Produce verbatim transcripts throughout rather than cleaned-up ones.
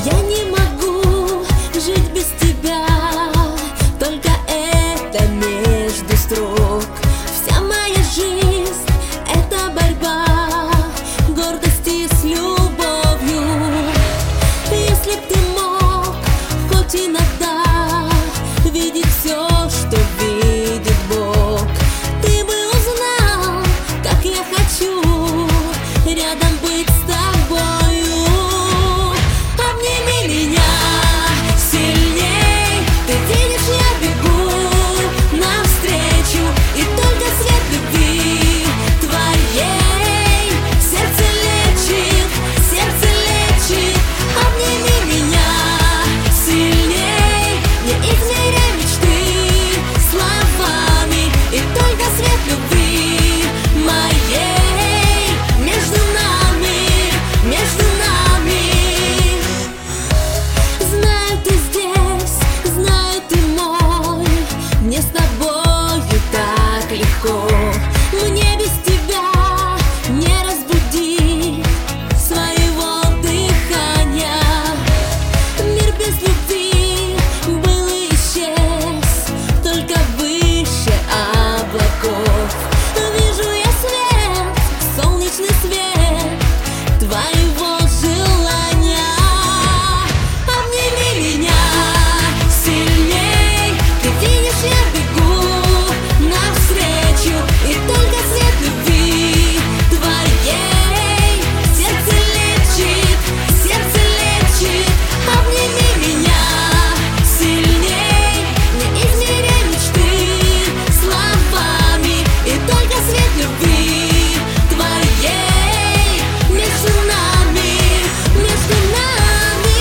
Я не могу жить без тебя, только это между строк. Вся моя жизнь — это борьба гордости с любовью. Если б ты мог хоть иногда видеть все, что видит Бог, ты бы узнал, как я хочу рядом быть с тобою. Обними меня сильней, ты видишь, я бегу навстречу, и только свет любви твоей сердце лечит, сердце лечит. Обними меня сильней, не измеряй мечты словами, и только свет любви моей между нами, между нами. Знаю, ты здесь, знаю, ты мой, мне с тобою так легко. Мне без тебя не разбудить своего дыхания. Мир без любви был и исчез, только выше облаков. Вижу я свет, солнечный свет твоего желания. Обними меня сильней, ты видишь, я бегу навстречу, и только свет любви твоей сердце лечит, сердце лечит. Обними меня сильней, не измеряй мечты словами, и только свет любви твоей между нами, между нами.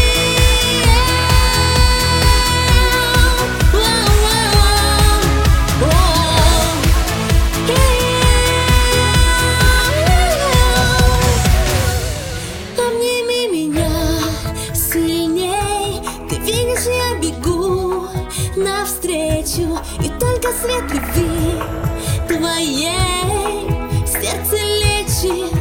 Обними меня сильней, ты видишь, я бегу навстречу, и только свет любви твоей сердце лечит,